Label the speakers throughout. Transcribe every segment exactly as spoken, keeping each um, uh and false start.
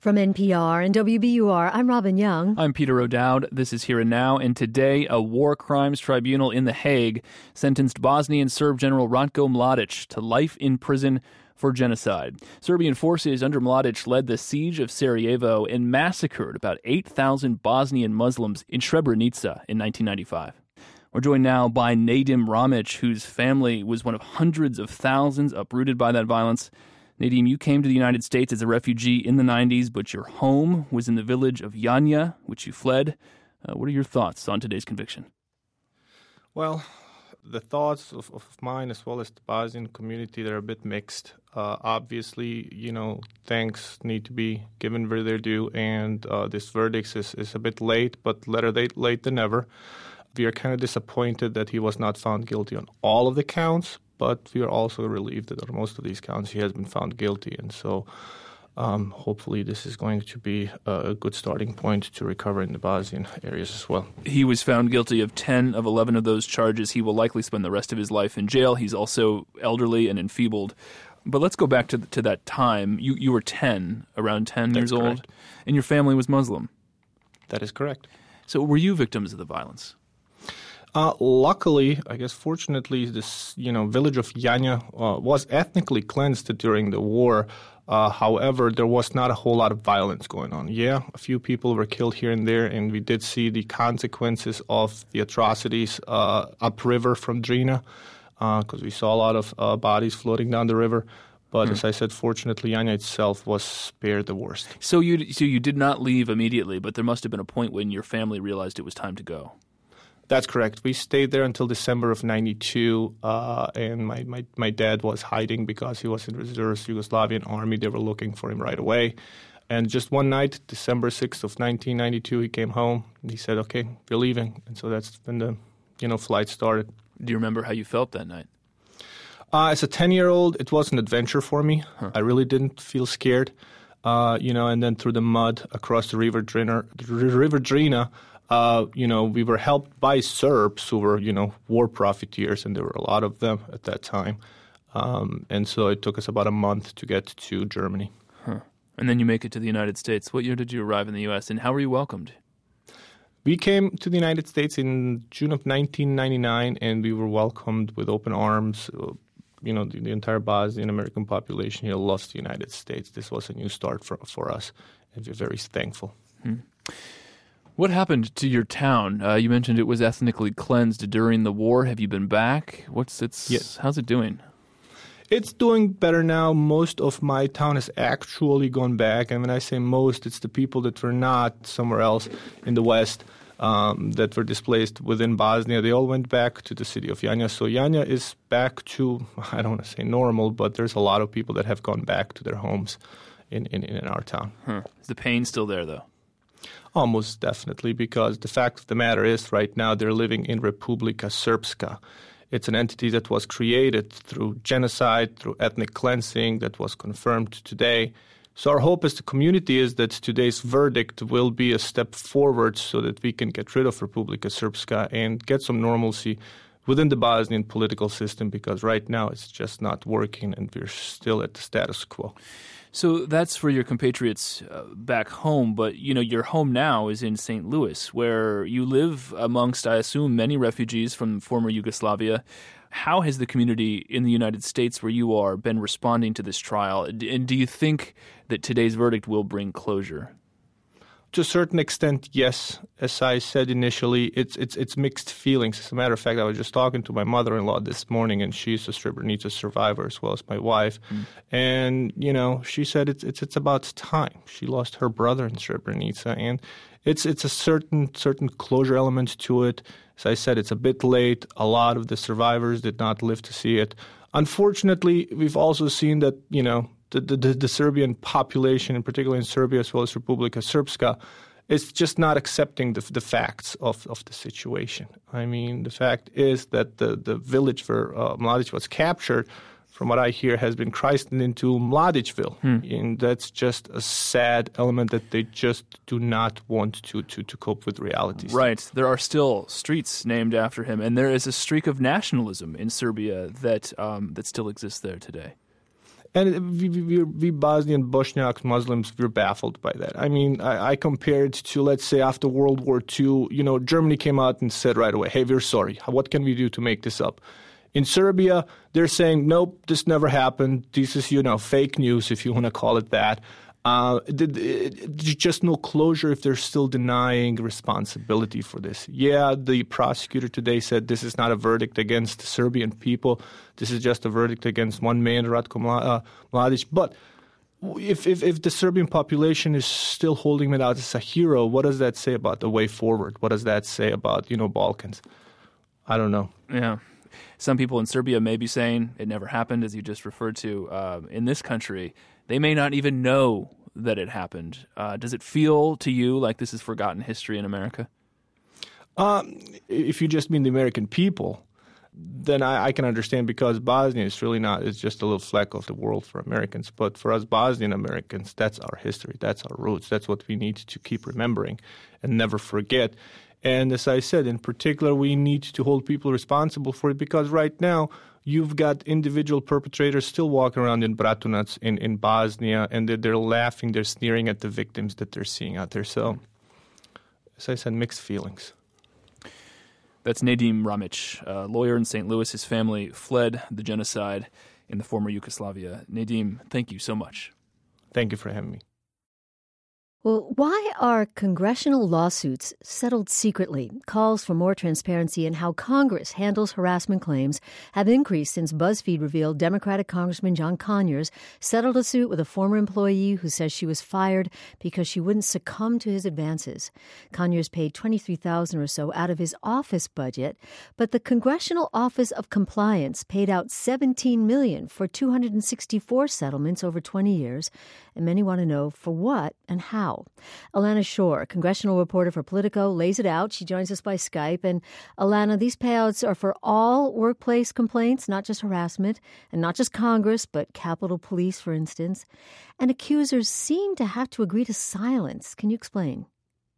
Speaker 1: From N P R and W B U R, I'm Robin Young.
Speaker 2: I'm Peter O'Dowd. This is Here and Now, and today a war crimes tribunal in The Hague sentenced Bosnian Serb General Ratko Mladic to life in prison for genocide. Serbian forces under Mladic led the siege of Sarajevo and massacred about eight thousand Bosnian Muslims in Srebrenica in nineteen ninety-five. We're joined now by Nadim Ramic, whose family was one of hundreds of thousands uprooted by that violence. Nadim, you came to the United States as a refugee in the nineties, but your home was in the village of Janja, which you fled. Uh, what are your thoughts on today's conviction?
Speaker 3: Well, the thoughts of, of mine as well as the Bosnian community, they're a bit mixed. Uh, obviously, you know, thanks need to be given where they're due, and uh, this verdict is, is a bit late, but better late, late than never. We are kind of disappointed that he was not found guilty on all of the counts, but we are also relieved that on most of these counts he has been found guilty. And so um, hopefully this is going to be a good starting point to recover in the Bosnian areas as well.
Speaker 2: He was found guilty of ten of eleven of those charges. He will likely spend the rest of his life in jail. He's also elderly and enfeebled. But let's go back to to that time. You, you were ten, around ten
Speaker 3: That's
Speaker 2: years old,
Speaker 3: correct.
Speaker 2: And your family was Muslim.
Speaker 3: That is correct.
Speaker 2: So were you victims of the violence?
Speaker 3: Uh, luckily, I guess fortunately, this you know village of Janja uh, was ethnically cleansed during the war. Uh, however, there was not a whole lot of violence going on. Yeah, a few people were killed here and there, and we did see the consequences of the atrocities uh, upriver from Drina, because uh, we saw a lot of uh, bodies floating down the river. But mm. as I said, fortunately, Janja itself was spared the worst.
Speaker 2: So you so you did not leave immediately, but there must have been a point when your family realized it was time to go.
Speaker 3: That's correct. We stayed there until December of ninety-two, uh, and my, my, my dad was hiding because he was in reserves Yugoslavian army. They were looking for him right away. And just one night, December sixth of nineteen ninety-two, he came home and he said, okay, we're leaving. And so that's when the you know flight started.
Speaker 2: Do you remember how you felt that night?
Speaker 3: Uh, as a ten-year-old, it was an adventure for me. Huh. I really didn't feel scared. Uh, you know, and then through the mud across the River Drina, the River Drina, Uh, you know, we were helped by Serbs who were, you know, war profiteers, and there were a lot of them at that time. Um, and so it took us about a month to get to Germany.
Speaker 2: Huh. And then you make it to the United States. What year did you arrive in the U S, and how were you welcomed?
Speaker 3: We came to the United States in June of nineteen ninety-nine, and we were welcomed with open arms. You know, the, the entire Bosnian American population here loves the United States. This was a new start for, for us, and we're very thankful.
Speaker 2: Hmm. What happened to your town? Uh, you mentioned it was ethnically cleansed during the war. Have you been back? What's its?
Speaker 3: Yes.
Speaker 2: How's it doing?
Speaker 3: It's doing better now. Most of my town has actually gone back. And when I say most, it's the people that were not somewhere else in the West um, that were displaced within Bosnia. They all went back to the city of Janja. So Janja is back to, I don't want to say normal, but there's a lot of people that have gone back to their homes in, in, in our town.
Speaker 2: Huh. Is the pain still there, though?
Speaker 3: Almost definitely, because the fact of the matter is right now they're living in Republika Srpska. It's an entity that was created through genocide, through ethnic cleansing, that was confirmed today. So our hope as the community is that today's verdict will be a step forward so that we can get rid of Republika Srpska and get some normalcy within the Bosnian political system, because right now it's just not working and we're still at the status quo.
Speaker 2: So that's for your compatriots uh, back home, but you know your home now is in Saint Louis, where you live amongst, I assume, many refugees from former Yugoslavia. How has the community in the United States where you are been responding to this trial? And do you think that today's verdict will bring closure?
Speaker 3: To a certain extent, yes. As I said initially, it's it's it's mixed feelings. As a matter of fact, I was just talking to my mother-in-law this morning, and she's a Srebrenica survivor as well as my wife. Mm. And you know, she said it's it's it's about time. She lost her brother in Srebrenica, and it's it's a certain certain closure element to it. As I said, it's a bit late. A lot of the survivors did not live to see it. Unfortunately, we've also seen that you know. The, the, the Serbian population, in particular in Serbia as well as Republika Srpska, is just not accepting the, the facts of, of the situation. I mean, the fact is that the, the village where uh, Mladic was captured, from what I hear, has been christened into Mladicville. Hmm. And that's just a sad element that they just do not want to, to, to cope with realities.
Speaker 2: Right. There are still streets named after him, and there is a streak of nationalism in Serbia that um, that still exists there today.
Speaker 3: And we, we, we Bosnian Bosniaks, Muslims, we're baffled by that. I mean, I, I compare it to, let's say, after World War Two, you know, Germany came out and said right away, hey, we're sorry. What can we do to make this up? In Serbia, they're saying, nope, this never happened. This is, you know, fake news, if you want to call it that. Uh, there's just no closure if they're still denying responsibility for this. Yeah, the prosecutor today said this is not a verdict against the Serbian people. This is just a verdict against one man, Ratko Mladic. But if, if, if the Serbian population is still holding him out as a hero, what does that say about the way forward? What does that say about, you know, Balkans? I don't know.
Speaker 2: Yeah. Some people in Serbia may be saying it never happened, as you just referred to. Uh, in this country, they may not even know that it happened. Uh, does it feel to you like this is forgotten history in America?
Speaker 3: Um, if you just mean the American people, then I, I can understand, because Bosnia is really not, it's just a little fleck of the world for Americans. But for us Bosnian Americans, that's our history, that's our roots, that's what we need to keep remembering and never forget. And as I said, in particular, we need to hold people responsible for it, because right now you've got individual perpetrators still walking around in Bratunac, in, in Bosnia, and they're, they're laughing, they're sneering at the victims that they're seeing out there. So, as I said, mixed feelings.
Speaker 2: That's Nedim Ramic, a lawyer in Saint Louis. His family fled the genocide in the former Yugoslavia. Nedim, thank you so much.
Speaker 3: Thank you for having me.
Speaker 1: Well, why are congressional lawsuits settled secretly? Calls for more transparency in how Congress handles harassment claims have increased since BuzzFeed revealed Democratic Congressman John Conyers settled a suit with a former employee who says she was fired because she wouldn't succumb to his advances. Conyers paid twenty-three thousand dollars or so out of his office budget, but the Congressional Office of Compliance paid out seventeen million dollars for two hundred sixty-four settlements over twenty years, and many want to know for what and how. Alana Shore, congressional reporter for Politico, lays it out. She joins us by Skype. And Alana, these payouts are for all workplace complaints, not just harassment, and not just Congress, but Capitol Police, for instance. And accusers seem to have to agree to silence. Can you explain?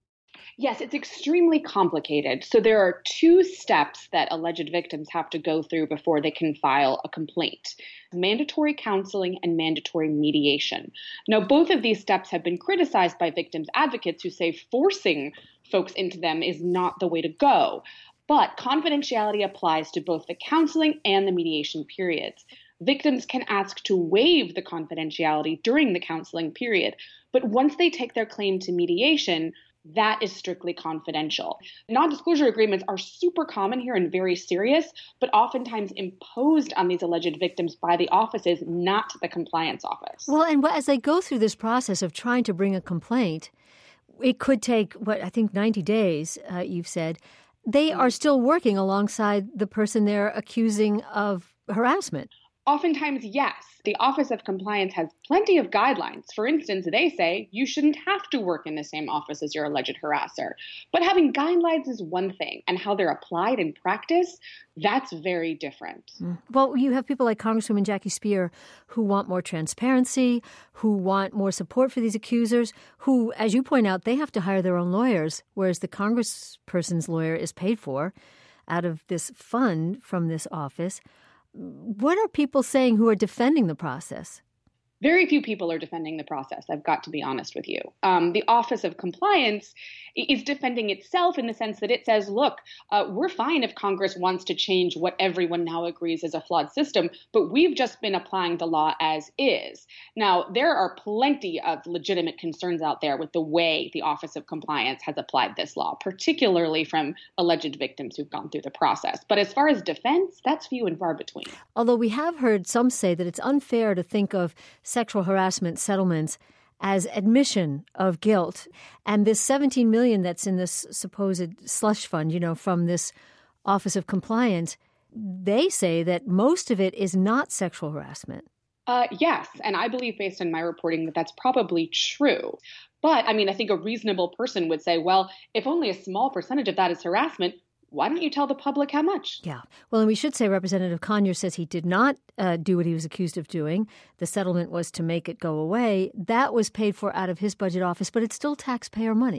Speaker 4: Yes, it's extremely complicated. So there are two steps that alleged victims have to go through before they can file a complaint: mandatory counseling and mandatory mediation. Now, both of these steps have been criticized by victims' advocates who say forcing folks into them is not the way to go. But confidentiality applies to both the counseling and the mediation periods. Victims can ask to waive the confidentiality during the counseling period, but once they take their claim to mediation, that is strictly confidential. Non-disclosure agreements are super common here and very serious, but oftentimes imposed on these alleged victims by the offices, not the compliance office.
Speaker 1: Well, and as they go through this process of trying to bring a complaint, it could take, what, I think ninety days, uh, you've said. They are still working alongside the person they're accusing of harassment.
Speaker 4: Oftentimes, yes. The Office of Compliance has plenty of guidelines. For instance, they say you shouldn't have to work in the same office as your alleged harasser. But having guidelines is one thing, and how they're applied in practice, that's very different.
Speaker 1: Mm. Well, you have people like Congresswoman Jackie Speier who want more transparency, who want more support for these accusers, who, as you point out, they have to hire their own lawyers, whereas the congressperson's lawyer is paid for out of this fund from this office. What are people saying who are defending the process?
Speaker 4: Very few people are defending the process, I've got to be honest with you. Um, the Office of Compliance is defending itself in the sense that it says, look, uh, we're fine if Congress wants to change what everyone now agrees is a flawed system, but we've just been applying the law as is. Now, there are plenty of legitimate concerns out there with the way the Office of Compliance has applied this law, particularly from alleged victims who've gone through the process. But as far as defense, that's few and far between.
Speaker 1: Although we have heard some say that it's unfair to think of sexual harassment settlements as admission of guilt. And this seventeen million dollars that's in this supposed slush fund, you know, from this Office of Compliance, they say that most of it is not sexual harassment.
Speaker 4: Uh, yes, and I believe based on my reporting that that's probably true. But, I mean, I think a reasonable person would say, well, if only a small percentage of that is harassment, why don't you tell the public how much?
Speaker 1: Yeah. Well, and we should say Representative Conyers says he did not uh, do what he was accused of doing. The settlement was to make it go away. That was paid for out of his budget office, but it's still taxpayer money.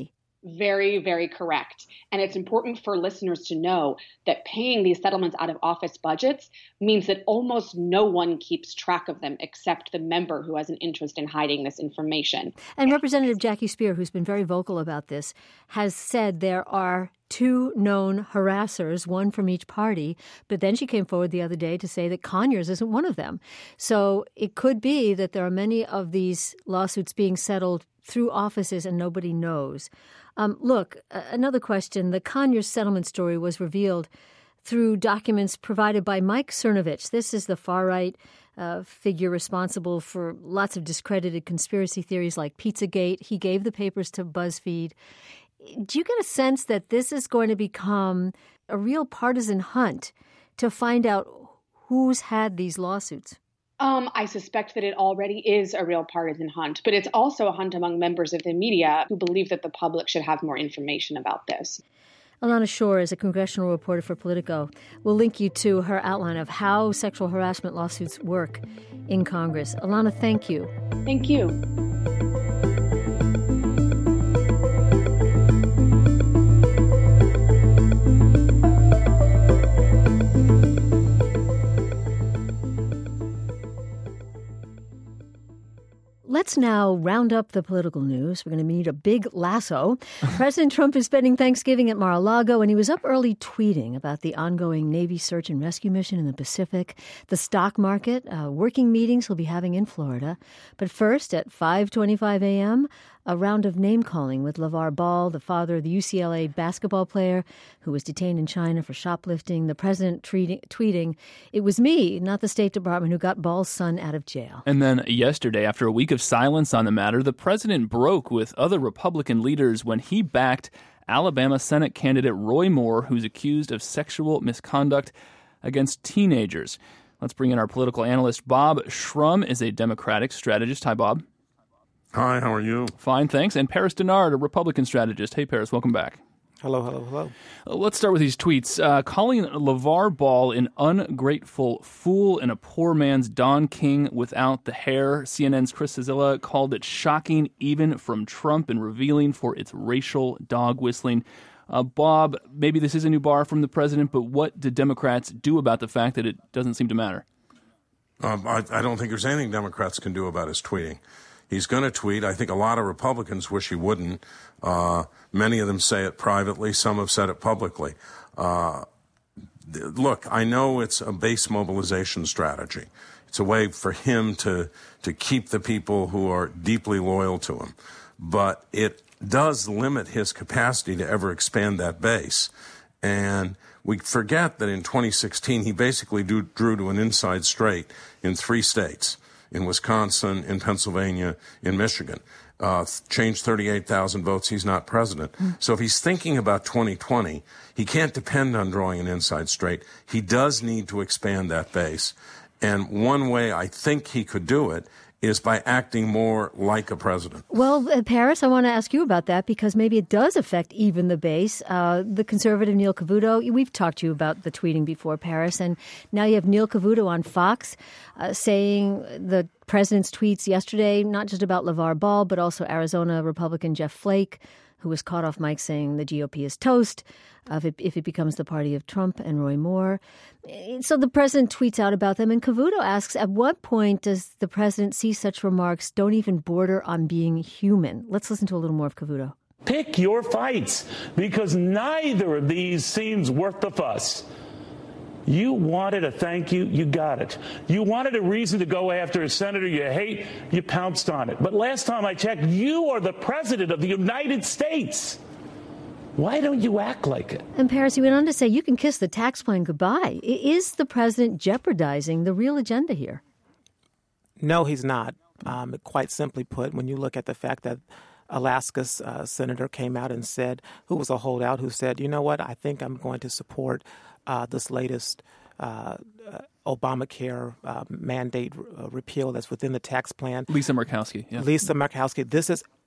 Speaker 4: Very, very correct. And it's important for listeners to know that paying these settlements out of office budgets means that almost no one keeps track of them except the member who has an interest in hiding this information.
Speaker 1: And Representative Jackie Speier, who's been very vocal about this, has said there are two known harassers, one from each party. But then she came forward the other day to say that Conyers isn't one of them. So it could be that there are many of these lawsuits being settled through offices and nobody knows. Um, look, another question. The Conyers settlement story was revealed through documents provided by Mike Cernovich. This is the far-right uh, figure responsible for lots of discredited conspiracy theories like Pizzagate. He gave the papers to BuzzFeed. Do you get a sense that this is going to become a real partisan hunt to find out who's had these lawsuits?
Speaker 4: Um, I suspect that it already is a real partisan hunt, but it's also a hunt among members of the media who believe that the public should have more information about this.
Speaker 1: Alana Shore is a congressional reporter for Politico. We'll link you to her outline of how sexual harassment lawsuits work in Congress. Alana, thank you.
Speaker 4: Thank you.
Speaker 1: Let's now round up the political news. We're going to meet a big lasso. President Trump is spending Thanksgiving at Mar-a-Lago, and he was up early tweeting about the ongoing Navy search and rescue mission in the Pacific, the stock market, uh, working meetings he'll be having in Florida. But first, at five twenty-five a.m., a round of name-calling with LeVar Ball, the father of the U C L A basketball player who was detained in China for shoplifting. The president tweeting, tweeting, "It was me, not the State Department, who got Ball's son out of jail."
Speaker 2: And then yesterday, after a week of silence on the matter, the president broke with other Republican leaders when he backed Alabama Senate candidate Roy Moore, who's accused of sexual misconduct against teenagers. Let's bring in our political analyst. Bob Shrum is a Democratic strategist. Hi, Bob.
Speaker 5: Hi, how are you?
Speaker 2: Fine, thanks. And Paris Dennard, a Republican strategist. Hey, Paris, welcome back.
Speaker 6: Hello, hello, hello.
Speaker 2: Uh, let's start with these tweets. Uh, calling LeVar Ball an ungrateful fool and a poor man's Don King without the hair. C N N's Chris Cillizza called it shocking even from Trump and revealing for its racial dog whistling. Uh, Bob, maybe this is a new bar from the president, but what do Democrats do about the fact that it doesn't seem to matter?
Speaker 5: Um, I, I don't think there's anything Democrats can do about his tweeting. He's going to tweet. I think a lot of Republicans wish he wouldn't. Uh, many of them say it privately. Some have said it publicly. Uh, th- look, I know it's a base mobilization strategy. It's a way for him to, to keep the people who are deeply loyal to him. But it does limit his capacity to ever expand that base. And we forget that in twenty sixteen, he basically do, drew to an inside straight in three states. In Wisconsin, in Pennsylvania, in Michigan. Uh, changed thirty-eight thousand votes, he's not president. Mm. So if he's thinking about twenty twenty, he can't depend on drawing an inside straight. He does need to expand that base. And one way I think he could do it is by acting more like a president.
Speaker 1: Well, uh, Paris, I want to ask you about that because maybe it does affect even the base. Uh, the conservative Neil Cavuto, we've talked to you about the tweeting before, Paris, and now you have Neil Cavuto on Fox uh, saying the president's tweets yesterday, not just about LeVar Ball, but also Arizona Republican Jeff Flake, who was caught off mic saying the G O P is toast uh, if, it, if it becomes the party of Trump and Roy Moore. So the president tweets out about them, and Cavuto asks, at what point does the president see such remarks don't even border on being human? Let's listen to a little more of Cavuto.
Speaker 7: Pick your fights, because neither of these seems worth the fuss. You wanted a thank you, you got it. You wanted a reason to go after a senator you hate, you pounced on it. But last time I checked, you are the president of the United States. Why don't you act like it?
Speaker 1: And Paris, he went on to say, you can kiss the tax plan goodbye. Is the president jeopardizing the real agenda here?
Speaker 6: No, he's not. Um, quite simply put, when you look at the fact that Alaska's uh, senator came out and said, who was a holdout, who said, you know what, I think I'm going to support uh, this latest uh, uh, Obamacare uh, mandate uh, repeal that's within the tax plan.
Speaker 2: Lisa Murkowski. Yeah.
Speaker 6: Lisa Murkowski. This is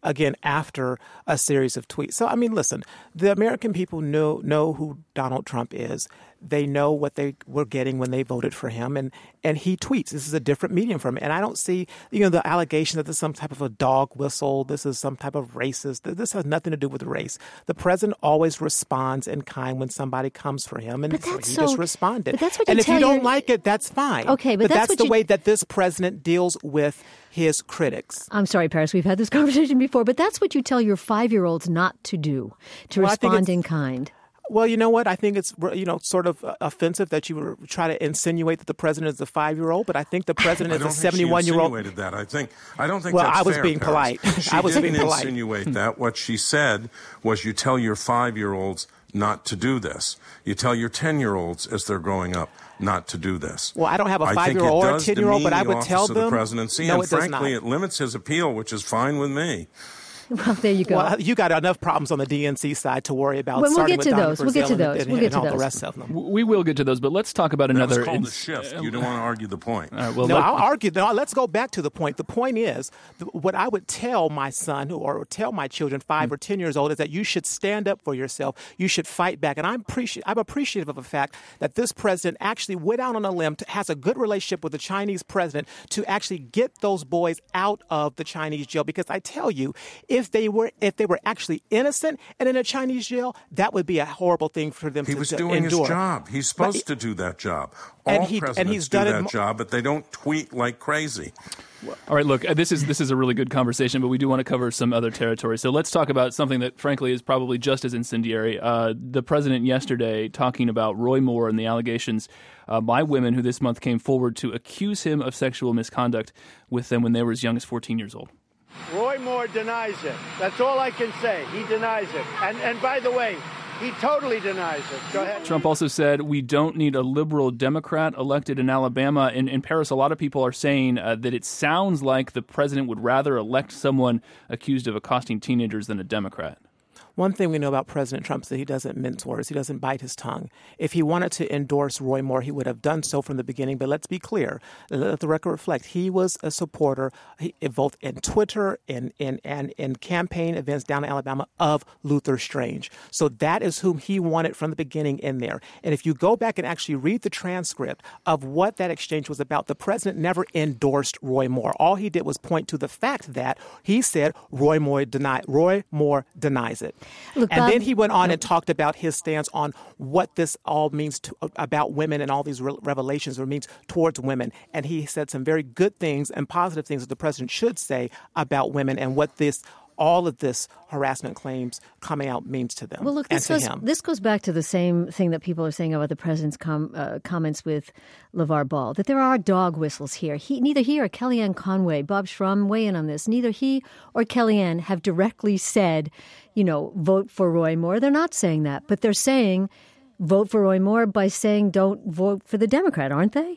Speaker 6: again, after a series of tweets. So, I mean, listen, the American people know know who Donald Trump is. They know what they were getting when they voted for him, and, and he tweets. This is a different medium for him. And I don't see, you know, the allegation that this is some type of a dog whistle, this is some type of racist. This has nothing to do with race. The president always responds in kind when somebody comes for him, and so he
Speaker 1: so,
Speaker 6: just responded.
Speaker 1: But that's what you
Speaker 6: and if
Speaker 1: tell
Speaker 6: you don't
Speaker 1: your...
Speaker 6: like it, that's fine.
Speaker 1: Okay, but,
Speaker 6: but
Speaker 1: that's,
Speaker 6: that's
Speaker 1: what
Speaker 6: the
Speaker 1: you...
Speaker 6: way that this president deals with his critics.
Speaker 1: I'm sorry, Paris, we've had this conversation before, but that's what you tell your five-year-olds not to do, to
Speaker 6: well,
Speaker 1: respond in kind.
Speaker 6: Well, you know what? I think it's, you know, sort of offensive that you try to insinuate that the president is a five-year-old, but I think the president is a seventy-one-year-old.
Speaker 5: I don't think she insinuated that. I think I don't think
Speaker 6: well,
Speaker 5: that's
Speaker 6: I was
Speaker 5: fair,
Speaker 6: being
Speaker 5: Paris.
Speaker 6: polite.
Speaker 5: She
Speaker 6: I was
Speaker 5: didn't
Speaker 6: being polite.
Speaker 5: insinuate that. What she said was you tell your five-year-olds not to do this. You tell your ten-year-olds as they're growing up not to do this.
Speaker 6: Well, I don't have a five-year-old or a ten-year-old, but I would tell them.
Speaker 5: The presidency,
Speaker 6: no,
Speaker 5: and
Speaker 6: it
Speaker 5: frankly,
Speaker 6: does not.
Speaker 5: It limits his appeal, which is fine with me.
Speaker 1: Well, there you go.
Speaker 6: Well, you got enough problems on the D N C side to worry about.
Speaker 1: Well, we'll
Speaker 6: starting
Speaker 1: get to
Speaker 6: with
Speaker 1: those. We'll get to those.
Speaker 6: And,
Speaker 1: we'll get
Speaker 6: and
Speaker 1: to
Speaker 6: all
Speaker 1: those.
Speaker 6: the rest of them.
Speaker 2: We will get to those, but let's talk about another.
Speaker 5: That was called
Speaker 2: ins-
Speaker 5: a shift. You don't want to argue the point.
Speaker 2: All right, well,
Speaker 6: no,
Speaker 2: let,
Speaker 6: I'll argue. No, let's go back to the point. The point is, what I would tell my son or tell my children, five mm-hmm. or ten years old, is that you should stand up for yourself. You should fight back. And I'm appreci- I'm appreciative of the fact that this president actually went out on a limb, to, has a good relationship with the Chinese president to actually get those boys out of the Chinese jail. Because I tell you, if they were if they were actually innocent and in a Chinese jail, that would be a horrible thing for them
Speaker 5: he
Speaker 6: to,
Speaker 5: was
Speaker 6: to
Speaker 5: doing
Speaker 6: endure.
Speaker 5: his job. He's supposed
Speaker 6: but,
Speaker 5: to do that job. All
Speaker 6: and he,
Speaker 5: presidents
Speaker 6: and he's
Speaker 5: do
Speaker 6: done
Speaker 5: that
Speaker 6: it,
Speaker 5: job, but they don't tweet like crazy.
Speaker 2: All right, look, this is this is a really good conversation, but we do want to cover some other territory. So let's talk about something that, frankly, is probably just as incendiary. Uh, the president yesterday talking about Roy Moore and the allegations uh, by women who this month came forward to accuse him of sexual misconduct with them when they were as young as fourteen years old.
Speaker 8: Roy Moore denies it. That's all I can say. He denies it. And and by the way, he totally denies it. Go ahead.
Speaker 2: Trump also said we don't need a liberal Democrat elected in Alabama. In, in Paris, a lot of people are saying uh, that it sounds like the president would rather elect someone accused of accosting teenagers than a Democrat.
Speaker 6: One thing we know about President Trump is that he doesn't mince words. He doesn't bite his tongue. If he wanted to endorse Roy Moore, he would have done so from the beginning. But let's be clear. Let the record reflect. He was a supporter, he, both in Twitter and in, and in campaign events down in Alabama, of Luther Strange. So that is whom he wanted from the beginning in there. And if you go back and actually read the transcript of what that exchange was about, the president never endorsed Roy Moore. All he did was point to the fact that he said Roy Moore, deny, Roy Moore denies it.
Speaker 1: Look,
Speaker 6: and
Speaker 1: Bob,
Speaker 6: then he went on and talked about his stance on what this all means to, about women and all these re- revelations or means towards women. And he said some very good things and positive things that the president should say about women and what this all of this harassment claims coming out means to them.
Speaker 1: Well, look, this
Speaker 6: and to
Speaker 1: goes,
Speaker 6: him.
Speaker 1: this goes back to the same thing that people are saying about the president's com- uh, comments with LeVar Ball, that there are dog whistles here. He, neither he or Kellyanne Conway, Bob Schrum, weigh in on this. Neither he or Kellyanne have directly said, you know, vote for Roy Moore. They're not saying that, but they're saying vote for Roy Moore by saying don't vote for the Democrat, aren't they?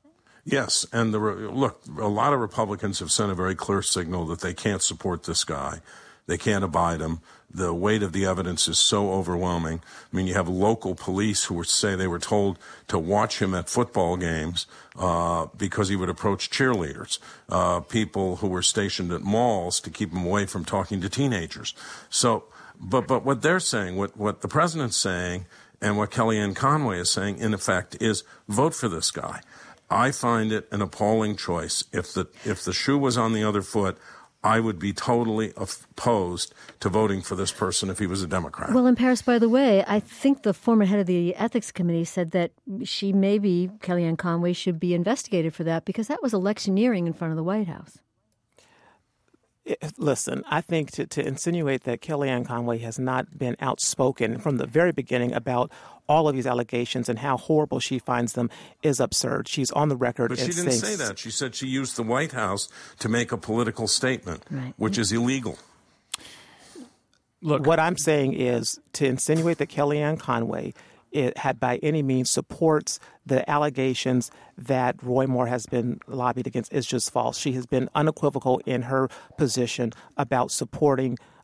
Speaker 5: Yes, and the look, a lot of Republicans have sent a very clear signal that they can't support this guy. They can't abide him. The weight of the evidence is so overwhelming. I mean, you have local police who would say they were told to watch him at football games uh, because he would approach cheerleaders, uh, people who were stationed at malls to keep him away from talking to teenagers. So, but but what they're saying, what, what the president's saying, and what Kellyanne Conway is saying, in effect, is vote for this guy. I find it an appalling choice. If the if the shoe was on the other foot, I would be totally opposed to voting for this person if he was a Democrat.
Speaker 1: Well, in Paris, by the way, I think the former head of the ethics committee said that she maybe, Kellyanne Conway, should be investigated for that because that was electioneering in front of the White House.
Speaker 6: Listen, I think to, to insinuate that Kellyanne Conway has not been outspoken from the very beginning about all of these allegations and how horrible she finds them is absurd. She's on the record.
Speaker 5: But she didn't say that. She said she used the White House to make a political statement, right, which is illegal.
Speaker 6: Look, what I'm saying is to insinuate that Kellyanne Conway it had by any means supports the allegations that Roy Moore has been lobbied against is just false. She has been unequivocal in her position about supporting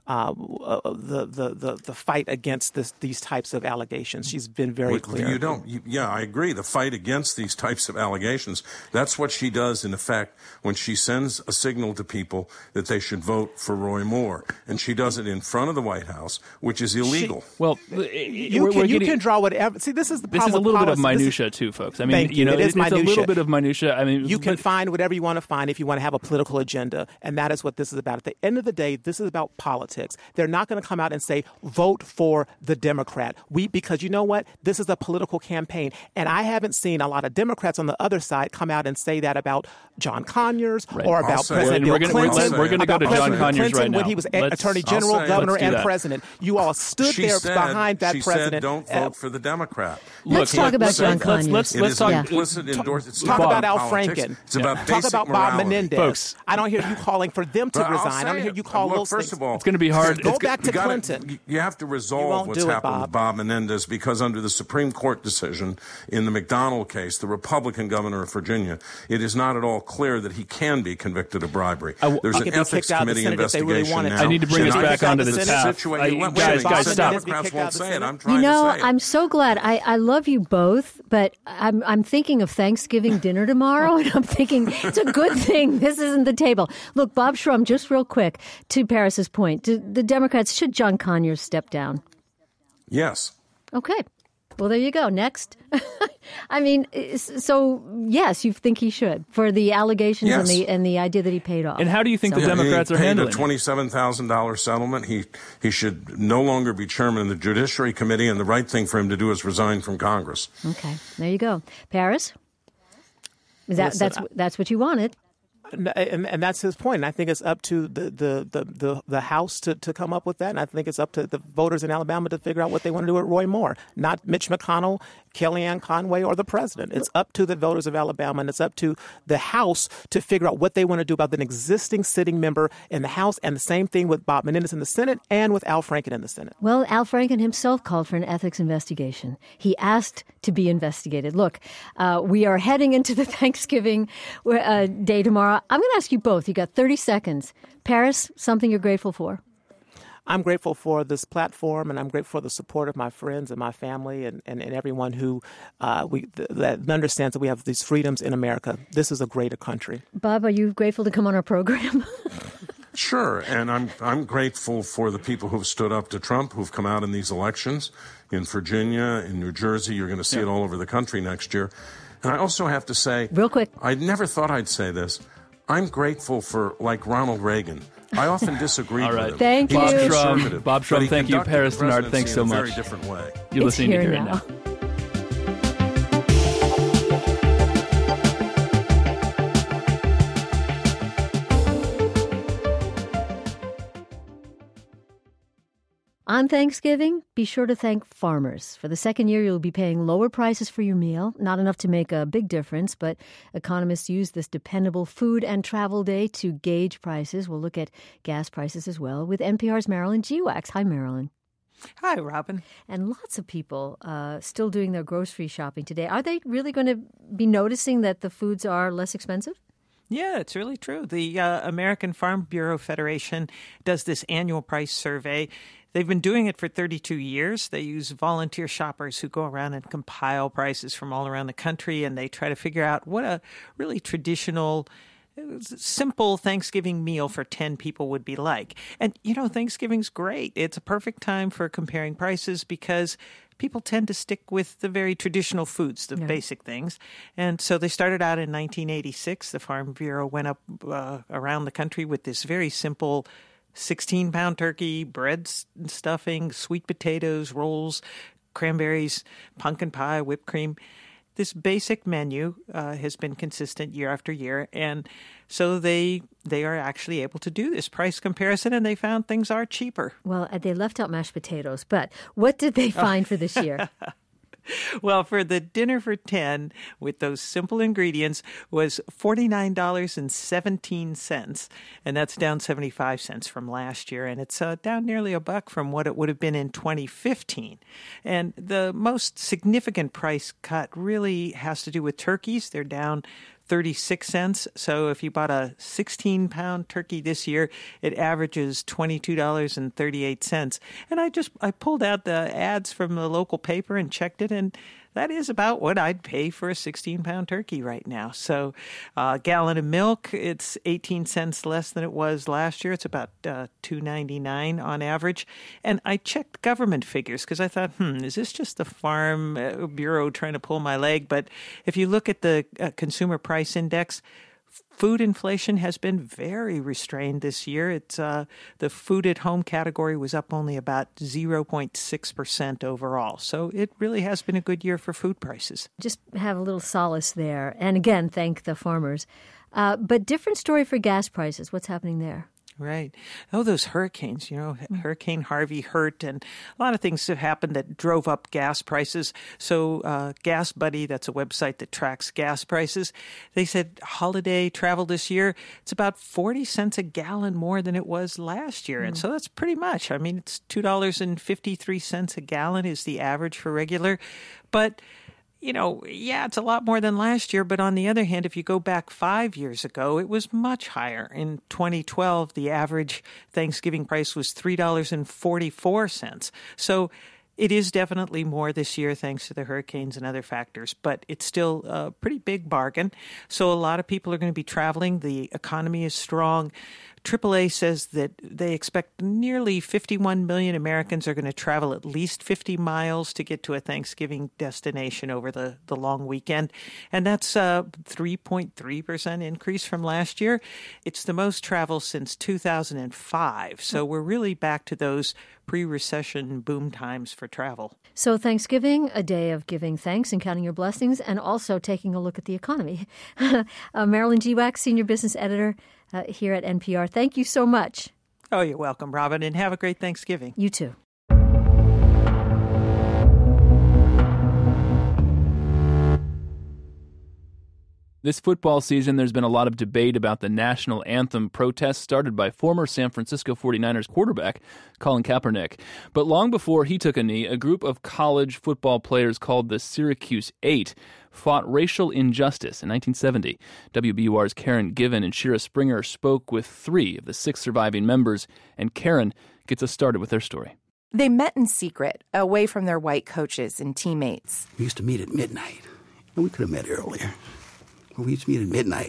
Speaker 6: uh, the, the the the fight against this, these types of allegations. She's been very
Speaker 5: well,
Speaker 6: clear.
Speaker 5: You don't. You, yeah, I agree. The fight against these types of allegations. That's what she does in effect when she sends a signal to people that they should vote for Roy Moore, and she does it in front of the White House, which is illegal.
Speaker 2: She, well,
Speaker 6: you,
Speaker 2: we're,
Speaker 6: can,
Speaker 2: we're
Speaker 6: you
Speaker 2: getting,
Speaker 6: can draw whatever. See, this is the
Speaker 2: this
Speaker 6: problem.
Speaker 2: is a little
Speaker 6: with
Speaker 2: bit of
Speaker 6: policy.
Speaker 2: minutia too, folks. I mean,
Speaker 6: Thank you.
Speaker 2: you know,
Speaker 6: it is
Speaker 2: it's
Speaker 6: minutia.
Speaker 2: a little bit of minutia. I mean,
Speaker 6: you can
Speaker 2: but,
Speaker 6: find whatever you want to find if you want to have a political agenda, and that is what this is about. At the end of the day, this is about politics. They're not going to come out and say vote for the Democrat. We because you know what, this is a political campaign, and I haven't seen a lot of Democrats on the other side come out and say that about John Conyers
Speaker 2: right.
Speaker 6: or
Speaker 5: I'll
Speaker 6: about
Speaker 5: say,
Speaker 6: President
Speaker 2: we're
Speaker 6: Bill
Speaker 2: gonna,
Speaker 6: Clinton.
Speaker 2: We're, we're going to go to John
Speaker 6: President
Speaker 2: Conyers
Speaker 6: Clinton
Speaker 2: right now.
Speaker 6: when he was
Speaker 2: Let's,
Speaker 6: Attorney General,
Speaker 5: say,
Speaker 6: Governor, and
Speaker 2: that.
Speaker 6: President. You all stood
Speaker 5: she
Speaker 6: there
Speaker 5: said,
Speaker 6: behind that
Speaker 5: she
Speaker 6: president.
Speaker 5: Said, don't vote uh, for the Democrat.
Speaker 1: Let's
Speaker 2: Look,
Speaker 1: talk about
Speaker 2: let's,
Speaker 1: John
Speaker 2: let's,
Speaker 1: Conyers.
Speaker 2: Let's,
Speaker 5: It
Speaker 2: let's
Speaker 5: is
Speaker 2: talk.
Speaker 5: an implicit endorsement. It's
Speaker 6: Talk
Speaker 5: not
Speaker 6: about Al
Speaker 5: politics.
Speaker 6: Franken.
Speaker 5: It's about
Speaker 6: Talk
Speaker 5: basic
Speaker 6: about Bob
Speaker 5: morality.
Speaker 6: Menendez.
Speaker 2: Folks.
Speaker 6: I don't hear you calling for them to
Speaker 5: But I'll
Speaker 6: resign. I
Speaker 5: say
Speaker 6: don't hear
Speaker 5: it.
Speaker 6: you call
Speaker 5: Look,
Speaker 6: those
Speaker 5: first
Speaker 6: things.
Speaker 5: of all,
Speaker 2: It's going to be hard.
Speaker 6: Go
Speaker 2: It's,
Speaker 6: back to
Speaker 5: you gotta,
Speaker 6: Clinton.
Speaker 5: You have to
Speaker 6: You
Speaker 5: resolve
Speaker 6: won't
Speaker 5: what's
Speaker 6: do it,
Speaker 5: happened
Speaker 6: Bob.
Speaker 5: with Bob Menendez because under the Supreme Court decision in the McDonnell case, the Republican governor of Virginia, it is not at all clear that he can be convicted of bribery.
Speaker 2: I,
Speaker 5: There's
Speaker 6: he
Speaker 5: an
Speaker 6: could be
Speaker 5: ethics
Speaker 6: kicked out of the
Speaker 5: committee
Speaker 6: Senate if they really
Speaker 5: investigation
Speaker 6: wanted to.
Speaker 5: now.
Speaker 2: I need to bring
Speaker 6: Should
Speaker 2: us
Speaker 6: I
Speaker 2: back
Speaker 6: kick out
Speaker 2: onto
Speaker 6: the
Speaker 2: this
Speaker 6: Senate?
Speaker 2: path.
Speaker 5: Situa-
Speaker 2: I,
Speaker 5: wait, wait,
Speaker 2: guys,
Speaker 5: wait,
Speaker 2: guys,
Speaker 5: the
Speaker 2: stop.
Speaker 5: Democrats
Speaker 6: Kicked out
Speaker 5: won't
Speaker 6: of the
Speaker 5: say it.
Speaker 6: Senate.
Speaker 5: I'm trying
Speaker 1: You know,
Speaker 5: to say it.
Speaker 1: I'm so glad. I, I love you both, but I'm I'm thinking of Thanksgiving dinner tomorrow, and I'm thinking it's a good thing this isn't the table. Look, Bob Shrum, just real quick, to Paris's point, do the Democrats, should John Conyers step down?
Speaker 5: Yes.
Speaker 1: Okay. Well, there you go. Next. I mean, so yes, you think he should for the allegations
Speaker 5: Yes.
Speaker 1: and the and the idea that he paid off.
Speaker 2: And how do you think
Speaker 1: So-
Speaker 2: the Democrats
Speaker 5: he
Speaker 2: are
Speaker 5: paid
Speaker 2: handling
Speaker 5: a
Speaker 2: it?
Speaker 5: twenty-seven thousand dollars settlement. He he should no longer be chairman of the Judiciary Committee, and the right thing for him to do is resign from Congress.
Speaker 1: Okay, there you go. Paris? Is that
Speaker 6: Listen,
Speaker 1: that's
Speaker 6: I-
Speaker 1: that's what you wanted?
Speaker 6: And, and, and that's his point. And I think it's up to the, the, the, the, the House to, to come up with that. And I think it's up to the voters in Alabama to figure out what they want to do with Roy Moore, not Mitch McConnell, Kellyanne Conway, or the president. It's up to the voters of Alabama, and it's up to the House to figure out what they want to do about an existing sitting member in the House. And the same thing with Bob Menendez in the Senate and with Al Franken in the Senate.
Speaker 1: Well, Al Franken himself called for an ethics investigation. He asked to be investigated. Look, uh, we are heading into the Thanksgiving uh, day tomorrow. I'm going to ask you both. You got thirty seconds. Paris, something you're grateful for?
Speaker 6: I'm grateful for this platform, and I'm grateful for the support of my friends and my family and, and, and everyone who uh, we th- that understands that we have these freedoms in America. This is a greater country.
Speaker 1: Bob, are you grateful to come on our program?
Speaker 5: Sure, and I'm I'm grateful for the people who've stood up to Trump, who've come out in these elections in Virginia, in New Jersey. You're going to see yeah. it all over the country next year. And I also have to say,
Speaker 1: real quick,
Speaker 5: I never thought I'd say this. I'm grateful for, like Ronald Reagan. I often disagreed
Speaker 2: All right.
Speaker 5: with him.
Speaker 1: Thank
Speaker 5: he
Speaker 1: you.
Speaker 5: was
Speaker 2: Bob
Speaker 5: conservative,
Speaker 2: Shrum, Bob
Speaker 5: but
Speaker 2: Shrum,
Speaker 5: he
Speaker 2: thank you.
Speaker 5: conducted
Speaker 2: Paris
Speaker 5: the
Speaker 2: Denard, thanks so
Speaker 5: presidency in a
Speaker 2: much.
Speaker 5: very different way.
Speaker 2: You're
Speaker 1: it's
Speaker 2: listening
Speaker 1: here
Speaker 2: to Hear It
Speaker 1: now.
Speaker 2: Now.
Speaker 1: On Thanksgiving, be sure to thank farmers. For the second year, you'll be paying lower prices for your meal. Not enough to make a big difference, but economists use this dependable food and travel day to gauge prices. We'll look at gas prices as well with N P R's Marilyn Gewax. Hi, Marilyn.
Speaker 9: Hi, Robin.
Speaker 1: And lots of people uh, still doing their grocery shopping today. Are they really going to be noticing that the foods are less expensive?
Speaker 9: Yeah, it's really true. The uh, American Farm Bureau Federation does this annual price survey. They've been doing it for thirty-two years. They use volunteer shoppers who go around and compile prices from all around the country, and they try to figure out what a really traditional, simple Thanksgiving meal for ten people would be like. And, you know, Thanksgiving's great. It's a perfect time for comparing prices because people tend to stick with the very traditional foods, the yeah. basic things. And so they started out in nineteen eighty-six. The Farm Bureau went up uh, around the country with this very simple sixteen-pound turkey, bread and stuffing, sweet potatoes, rolls, cranberries, pumpkin pie, whipped cream. This basic menu uh, has been consistent year after year, and so they they are actually able to do this price comparison, and they found things are cheaper.
Speaker 1: Well, they left out mashed potatoes, but what did they find for this year?
Speaker 9: Well, for the dinner for ten with those simple ingredients was forty-nine dollars and seventeen cents, and that's down seventy-five cents from last year, and it's uh, down nearly a buck from what it would have been in twenty fifteen. And the most significant price cut really has to do with turkeys. They're down thirty-six cents. So if you bought a sixteen-pound turkey this year, it averages twenty-two dollars and thirty-eight cents. And I just I pulled out the ads from the local paper and checked it, and that is about what I'd pay for a sixteen-pound turkey right now. So a gallon of milk, it's eighteen cents less than it was last year. It's about uh, two ninety-nine on average. And I checked government figures because I thought, hmm, is this just the Farm Bureau trying to pull my leg? But if you look at the uh, Consumer Price Index, food inflation has been very restrained this year. It's uh, the food at home category was up only about zero point six percent overall. So it really has been a good year for food prices.
Speaker 1: Just have a little solace there. And again, thank the farmers. Uh, but different story for gas prices. What's happening there?
Speaker 9: Right. Oh, those hurricanes, you know, mm. Hurricane Harvey hurt, and a lot of things have happened that drove up gas prices. So uh, Gas Buddy, that's a website that tracks gas prices, they said holiday travel this year, it's about forty cents a gallon more than it was last year. Mm. And so that's pretty much, I mean, it's two dollars and fifty-three cents a gallon is the average for regular. But you know, yeah, it's a lot more than last year. But on the other hand, if you go back five years ago, it was much higher. In twenty twelve, the average Thanksgiving price was three dollars and forty-four cents. So it is definitely more this year thanks to the hurricanes and other factors, but it's still a pretty big bargain. So a lot of people are going to be traveling. The economy is strong. triple A says that they expect nearly fifty-one million Americans are going to travel at least fifty miles to get to a Thanksgiving destination over the, the long weekend. And that's a three point three percent increase from last year. It's the most travel since two thousand five. So we're really back to those pre-recession boom times for travel.
Speaker 1: So Thanksgiving, a day of giving thanks and counting your blessings, and also taking a look at the economy. uh, Marilyn Geewax, Senior Business Editor uh, here at N P R. Thank you so much.
Speaker 9: Oh, you're welcome, Robin, and have a great Thanksgiving.
Speaker 1: You too.
Speaker 2: This football season, there's been a lot of debate about the national anthem protests started by former San Francisco forty-niners quarterback Colin Kaepernick. But long before he took a knee, a group of college football players called the Syracuse Eight fought racial injustice in nineteen seventy. W B U R's Karen Given and Shira Springer spoke with three of the six surviving members, and Karen gets us started with their story.
Speaker 10: They met in secret, away from their white coaches and teammates.
Speaker 11: We used to meet at midnight, and we could have met earlier. We used to meet at midnight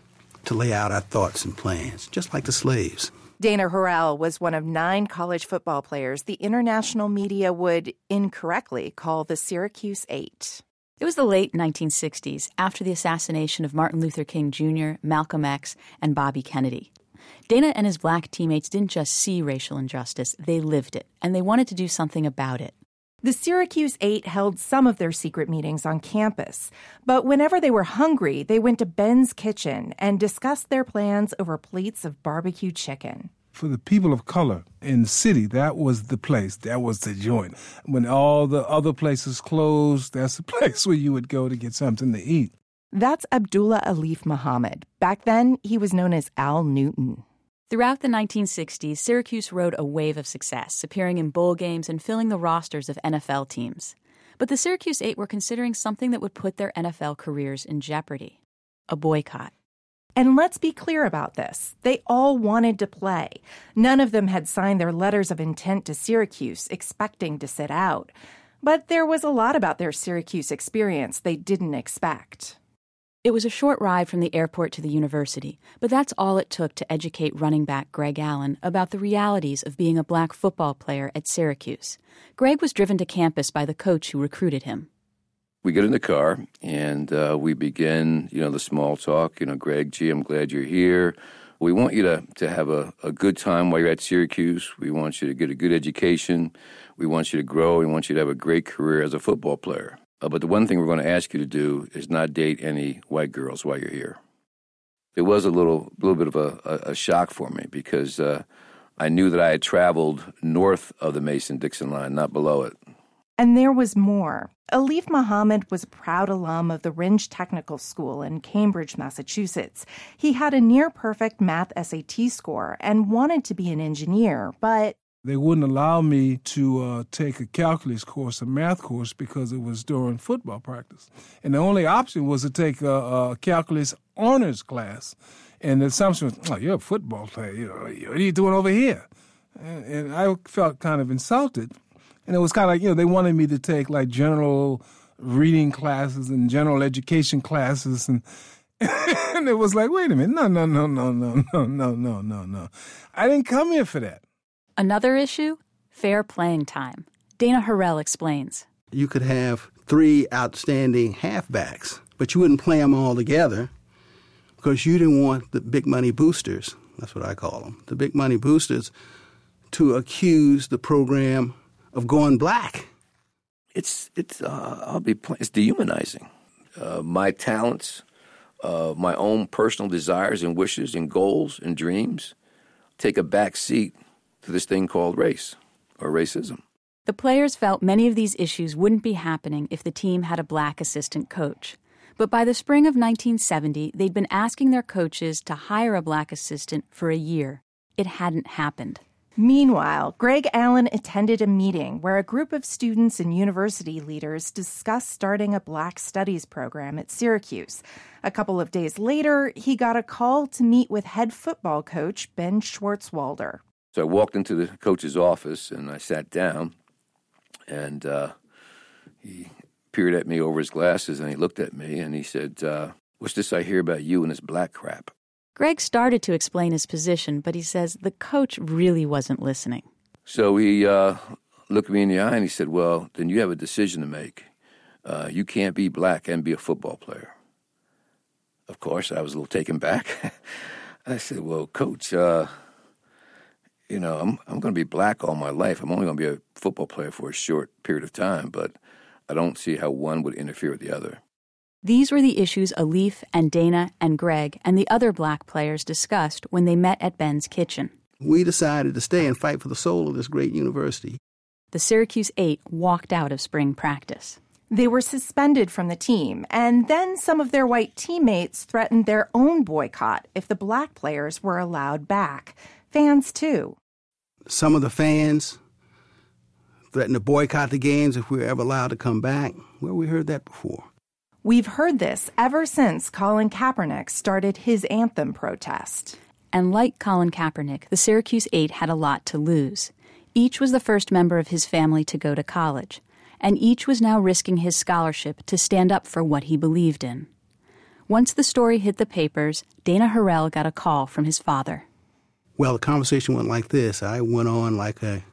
Speaker 11: to lay out our thoughts and plans, just like the slaves.
Speaker 10: Dana Harrell was one of nine college football players the international media would incorrectly call the Syracuse Eight.
Speaker 12: It was the late nineteen sixties, after the assassination of Martin Luther King Junior, Malcolm X, and Bobby Kennedy. Dana and his black teammates didn't just see racial injustice, they lived it, and they wanted to do something about it.
Speaker 10: The Syracuse Eight held some of their secret meetings on campus, but whenever they were hungry, they went to Ben's Kitchen and discussed their plans over plates of barbecue chicken.
Speaker 13: For the people of color in the city, that was the place, that was the joint. When all the other places closed, that's the place where you would go to get something to eat.
Speaker 10: That's Abdullah Alif Muhammad. Back then, he was known as Al Newton.
Speaker 12: Throughout the nineteen sixties, Syracuse rode a wave of success, appearing in bowl games and filling the rosters of N F L teams. But the Syracuse Eight were considering something that would put their N F L careers in jeopardy: a boycott.
Speaker 10: And let's be clear about this. They all wanted to play. None of them had signed their letters of intent to Syracuse, expecting to sit out. But there was a lot about their Syracuse experience they didn't expect.
Speaker 12: It was a short ride from the airport to the university, but that's all it took to educate running back Greg Allen about the realities of being a black football player at Syracuse. Greg was driven to campus by the coach who recruited him.
Speaker 14: We get in the car, and uh, we begin, you know, the small talk. You know, Greg, gee, I'm glad you're here. We want you to, to have a, a good time while you're at Syracuse. We want you to get a good education. We want you to grow. We want you to have a great career as a football player. Uh, but the one thing we're going to ask you to do is not date any white girls while you're here. It was a little little bit of a, a, a shock for me because uh, I knew that I had traveled north of the Mason-Dixon line, not below it.
Speaker 10: And there was more. Alif Muhammad was a proud alum of the Rindge Technical School in Cambridge, Massachusetts. He had a near-perfect math S A T score and wanted to be an engineer, but
Speaker 13: They wouldn't allow me to uh, take a calculus course, a math course, because it was during football practice. And the only option was to take a, a calculus honors class. And the assumption was, oh, you're a football player. You know, what are you doing over here? And, and I felt kind of insulted. And it was kind of like, you know, they wanted me to take like general reading classes and general education classes. And, and it was like, wait a minute, no, no, no, no, no, no, no, no, no, no. I didn't come here for that.
Speaker 12: Another issue? Fair playing time. Dana Harrell explains.
Speaker 11: You could have three outstanding halfbacks, but you wouldn't play them all together because you didn't want the big money boosters, that's what I call them, the big money boosters, to accuse the program of going black.
Speaker 14: It's, it's uh, I'll be plain, it's dehumanizing. Uh, my talents, uh, my own personal desires and wishes and goals and dreams take a back seat to this thing called race or racism.
Speaker 12: The players felt many of these issues wouldn't be happening if the team had a black assistant coach. But by the spring of nineteen seventy, they'd been asking their coaches to hire a black assistant for a year. It hadn't happened.
Speaker 10: Meanwhile, Greg Allen attended a meeting where a group of students and university leaders discussed starting a Black Studies program at Syracuse. A couple of days later, he got a call to meet with head football coach Ben Schwartzwalder.
Speaker 14: So I walked into the coach's office and I sat down, and uh, he peered at me over his glasses and he looked at me and he said, uh, what's this I hear about you and this black crap?
Speaker 12: Greg started to explain his position, but he says the coach really wasn't listening.
Speaker 14: So he uh, looked me in the eye and he said, well, then you have a decision to make. Uh, you can't be black and be a football player. Of course, I was a little taken back. I said, well, coach, uh, you know, I'm I'm going to be black all my life. I'm only going to be a football player for a short period of time, but I don't see how one would interfere with the other.
Speaker 12: These were the issues Alif and Dana and Greg and the other black players discussed when they met at Ben's kitchen.
Speaker 11: We decided to stay and fight for the soul of this great university.
Speaker 12: The Syracuse Eight walked out of spring practice.
Speaker 10: They were suspended from the team, and then some of their white teammates threatened their own boycott if the black players were allowed back. Fans, too.
Speaker 11: Some of the fans threatened to boycott the games if we were ever allowed to come back. Well, we heard that before.
Speaker 10: We've heard this ever since Colin Kaepernick started his anthem protest.
Speaker 12: And like Colin Kaepernick, the Syracuse Eight had a lot to lose. Each was the first member of his family to go to college, and each was now risking his scholarship to stand up for what he believed in. Once the story hit the papers, Dana Harrell got a call from his father.
Speaker 11: Well, the conversation went like this. I went on like a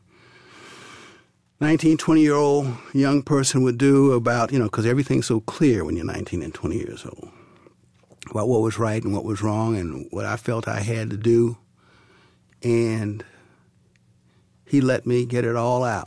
Speaker 11: nineteen, twenty-year-old young person would do about, you know, because everything's so clear when you're nineteen and twenty years old, about what was right and what was wrong and what I felt I had to do. And he let me get it all out.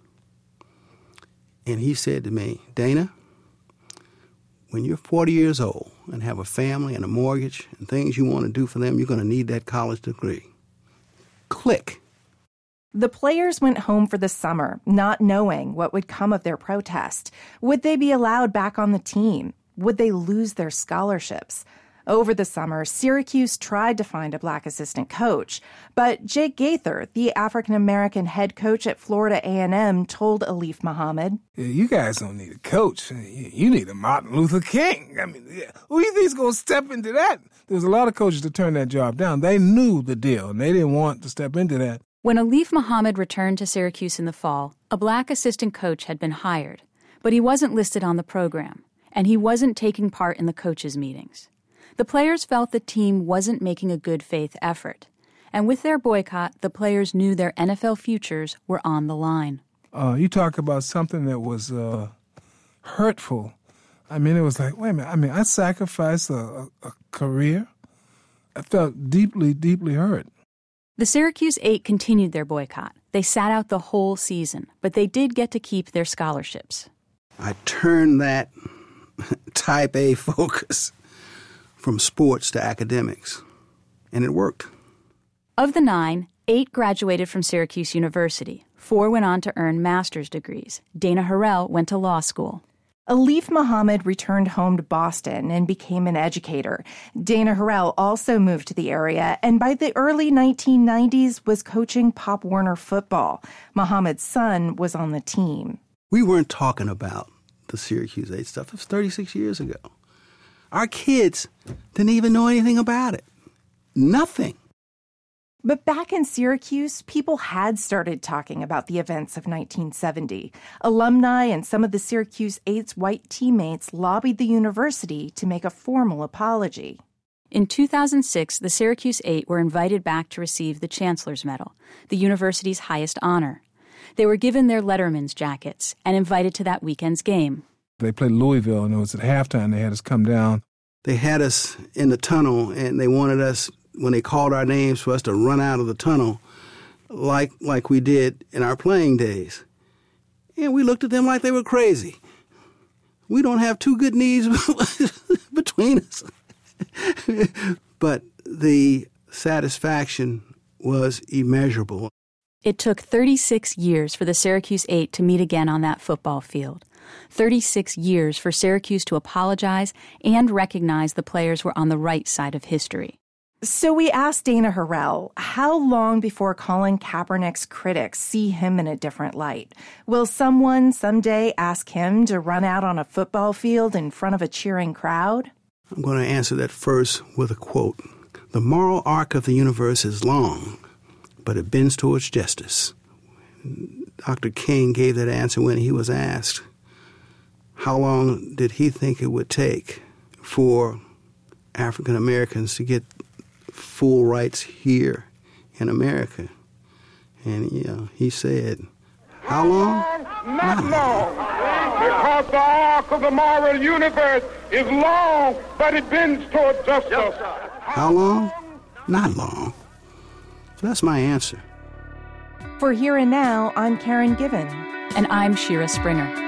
Speaker 11: And he said to me, Dana, when you're forty years old and have a family and a mortgage and things you want to do for them, you're going to need that college degree. Click.
Speaker 10: The players went home for the summer, not knowing what would come of their protest. Would they be allowed back on the team? Would they lose their scholarships? Over the summer, Syracuse tried to find a black assistant coach, but Jake Gaither, the African-American head coach at Florida A and M, told Alif Muhammad,
Speaker 13: you guys don't need a coach. You need a Martin Luther King. I mean, who do you think's going to step into that? There was a lot of coaches that turned that job down. They knew the deal, and they didn't want to step into that.
Speaker 12: When Alif Muhammad returned to Syracuse in the fall, a black assistant coach had been hired, but he wasn't listed on the program, and he wasn't taking part in the coaches' meetings. The players felt the team wasn't making a good faith effort, and with their boycott, the players knew their N F L futures were on the line.
Speaker 13: Uh, you talk about something that was uh, hurtful. I mean, it was like, wait a minute, I mean, I sacrificed a, a, a career. I felt deeply, deeply hurt.
Speaker 12: The Syracuse Eight continued their boycott. They sat out the whole season, but they did get to keep their scholarships.
Speaker 11: I turned that type A focus from sports to academics, and it worked.
Speaker 12: Of the nine, eight graduated from Syracuse University. Four went on to earn master's degrees. Dana Harrell went to law school.
Speaker 10: Alif Muhammad returned home to Boston and became an educator. Dana Harrell also moved to the area and by the early nineteen nineties was coaching Pop Warner football. Muhammad's son was on the team.
Speaker 11: We weren't talking about the Syracuse eight stuff. It was thirty-six years ago. Our kids didn't even know anything about it. Nothing.
Speaker 10: But back in Syracuse, people had started talking about the events of nineteen seventy. Alumni and some of the Syracuse eight's white teammates lobbied the university to make a formal apology.
Speaker 12: In two thousand six, the Syracuse Eight were invited back to receive the Chancellor's Medal, the university's highest honor. They were given their Letterman's jackets and invited to that weekend's game.
Speaker 13: They played Louisville, and it was at halftime. They had us come down.
Speaker 11: They had us in the tunnel, and they wanted us, when they called our names, for us to run out of the tunnel like like we did in our playing days. And we looked at them like they were crazy. We don't have two good knees between us. But the satisfaction was immeasurable.
Speaker 12: It took thirty-six years for the Syracuse Eight to meet again on that football field. thirty-six years for Syracuse to apologize and recognize the players were on the right side of history.
Speaker 10: So we asked Dana Harrell, how long before Colin Kaepernick's critics see him in a different light? Will someone someday ask him to run out on a football field in front of a cheering crowd?
Speaker 11: I'm going to answer that first with a quote. The moral arc of the universe is long, but it bends towards justice. Doctor King gave that answer when he was asked how long did he think it would take for African Americans to get full rights here in America. And, you know, he said, how long?
Speaker 15: Not long. Because the arc of the moral universe is long, but it bends toward justice.
Speaker 11: How long? Not long. So that's my answer.
Speaker 10: For Here and Now, I'm Karen Given.
Speaker 12: And I'm Shira Springer.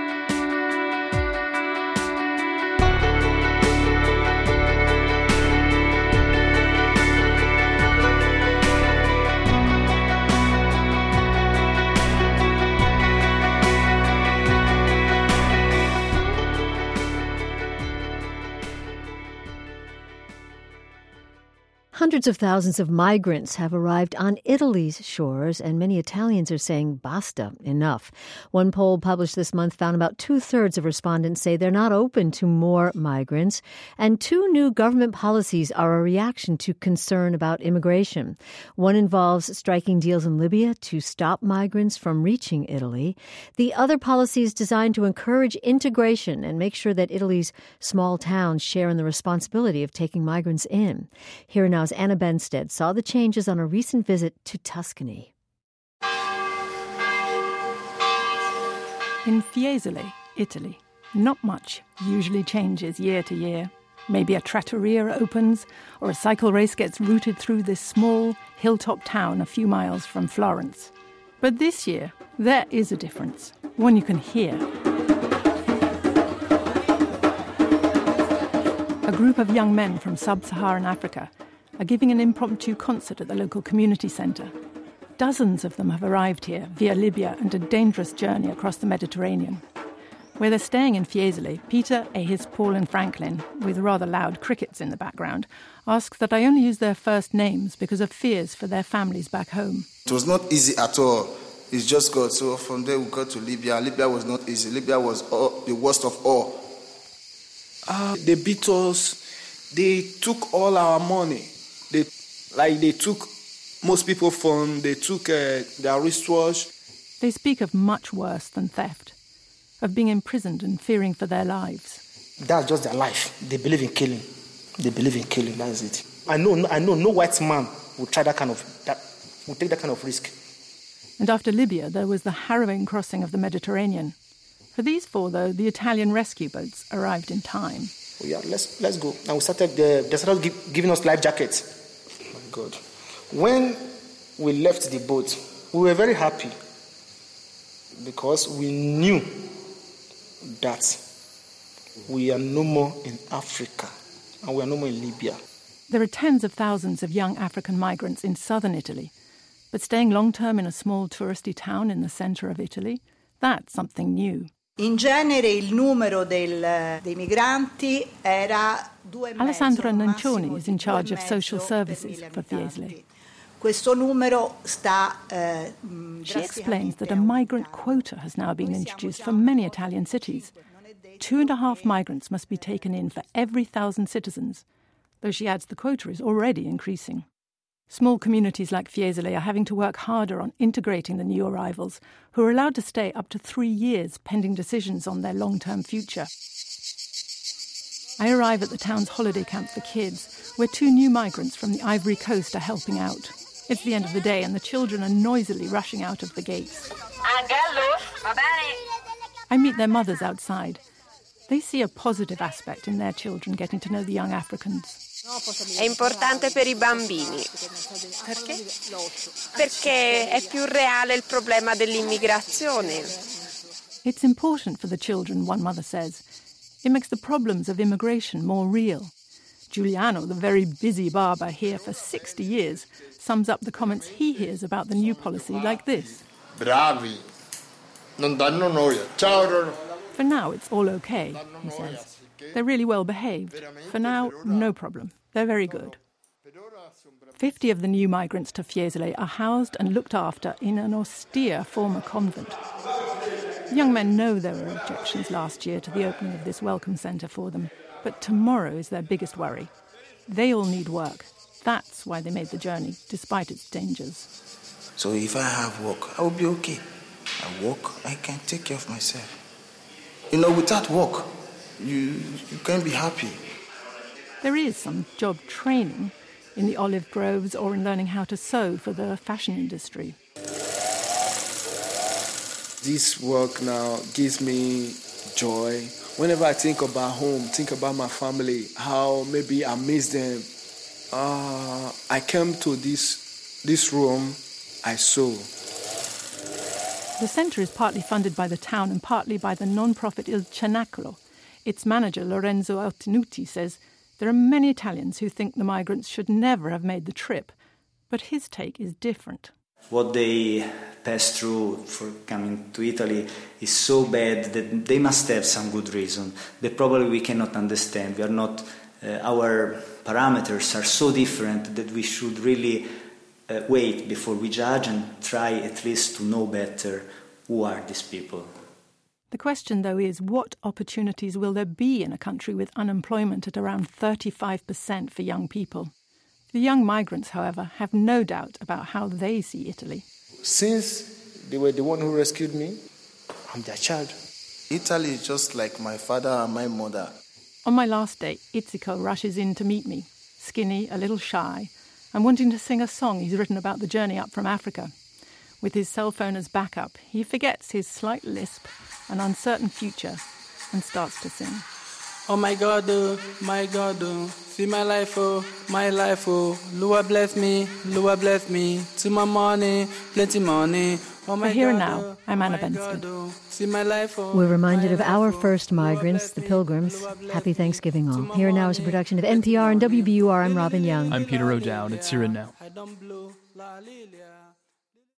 Speaker 1: Hundreds of thousands of migrants have arrived on Italy's shores, and many Italians are saying basta, enough. One poll published this month found about two-thirds of respondents say they're not open to more migrants, and two new government policies are a reaction to concern about immigration. One involves striking deals in Libya to stop migrants from reaching Italy. The other policy is designed to encourage integration and make sure that Italy's small towns share in the responsibility of taking migrants in. Here now's Anna Benstead saw the changes on a recent visit to Tuscany.
Speaker 16: In Fiesole, Italy, not much usually changes year to year. Maybe a trattoria opens or a cycle race gets routed through this small hilltop town a few miles from Florence. But this year, there is a difference, one you can hear. A group of young men from sub-Saharan Africa are giving an impromptu concert at the local community centre. Dozens of them have arrived here via Libya and a dangerous journey across the Mediterranean. Where they're staying in Fiesole, Peter, Ahis, Paul and Franklin, with rather loud crickets in the background, ask that I only use their first names because of fears for their families back home.
Speaker 17: It was not easy at all. It's just God. So from there we got to Libya. Libya was not easy. Libya was all, the worst of all.
Speaker 18: Uh, they beat us. They took all our money. They, like they took most people's phone. They took uh, their wristwatch.
Speaker 16: They speak of much worse than theft, of being imprisoned and fearing for their lives.
Speaker 18: That's just their life. They believe in killing. They believe in killing. That's it. I know. I know. No white man would try that kind of that. Would take that kind of risk.
Speaker 16: And after Libya, there was the harrowing crossing of the Mediterranean. For these four, though, the Italian rescue boats arrived in time.
Speaker 18: Oh, yeah, let's let's go. And we started. Uh, they started give, giving us life jackets. Oh my God! When we left the boat, we were very happy because we knew that we are no more in Africa and we are no more in Libya.
Speaker 16: There are tens of thousands of young African migrants in southern Italy, but staying long-term in a small touristy town in the centre of Italy, that's something new.
Speaker 19: In genere il numero del, dei migranti era due e mezzo.
Speaker 16: Alessandra Nancioni is in charge of social services for Fiesole.
Speaker 19: Questo numero sta eh,
Speaker 16: She explains that a migrant quota has now been introduced for many Italian cities. Two and a half migrants must be taken in for every thousand citizens, though she adds the quota is already increasing. Small communities like Fiesole are having to work harder on integrating the new arrivals, who are allowed to stay up to three years pending decisions on their long-term future. I arrive at the town's holiday camp for kids, where two new migrants from the Ivory Coast are helping out. It's the end of the day and the children are noisily rushing out of the gates. I meet their mothers outside. They see a positive aspect in their children getting to know the young Africans.
Speaker 20: È importante per i bambini. Perché? Perché è più reale il problema dell'immigrazione.
Speaker 16: It's important for the children, one mother says. It makes the problems of immigration more real. Giuliano, the very busy barber here for sixty years, sums up the comments he hears about the new policy like this.
Speaker 18: Bravi. Non danno noia. Ciao.
Speaker 16: For now, it's all okay, he says. They're really well behaved. For now, no problem. They're very good. Fifty of the new migrants to Fiesole are housed and looked after in an austere former convent. The young men know there were objections last year to the opening of this welcome centre for them, but tomorrow is their biggest worry. They all need work. That's why they made the journey, despite its dangers.
Speaker 17: So if I have work, I will be okay. I work, I can take care of myself. You know, without work, you, you can't be happy.
Speaker 16: There is some job training in the olive groves or in learning how to sew for the fashion industry.
Speaker 21: This work now gives me joy. Whenever I think about home, think about my family, how maybe I miss them, uh, I came to this, this room, I sew.
Speaker 16: The centre is partly funded by the town and partly by the non-profit Il Cenacolo. Its manager, Lorenzo Ottenuti, says there are many Italians who think the migrants should never have made the trip, but his take is different.
Speaker 22: What they pass through for coming to Italy is so bad that they must have some good reason that probably we cannot understand. We are not, uh, our parameters are so different that we should really uh, wait before we judge and try at least to know better who are these people.
Speaker 16: The question, though, is what opportunities will there be in a country with unemployment at around thirty-five percent for young people? The young migrants, however, have no doubt about how they see Italy.
Speaker 18: Since they were the one who rescued me, I'm their child.
Speaker 17: Italy is just like my father and my mother.
Speaker 16: On my last day, Itziko rushes in to meet me, skinny, a little shy, and wanting to sing a song he's written about the journey up from Africa. With his cell phone as backup, he forgets his slight lisp, an uncertain future, and starts to sing.
Speaker 23: Oh my God, oh, my God, oh, see my life, oh, my life, oh, Lua bless me, Lua bless me, to my money, plenty money. Oh my
Speaker 16: For Here and
Speaker 23: God,
Speaker 16: Now, I'm Anna Benstead.
Speaker 23: oh, see my life, oh,
Speaker 1: We're reminded of our first migrants, the Pilgrims. Happy Thanksgiving all. Here and Now is a production of N P R and W B U R. I'm Robin Young.
Speaker 2: I'm Peter O'Dowd. It's Here and Now.
Speaker 23: I don't blow la lilia.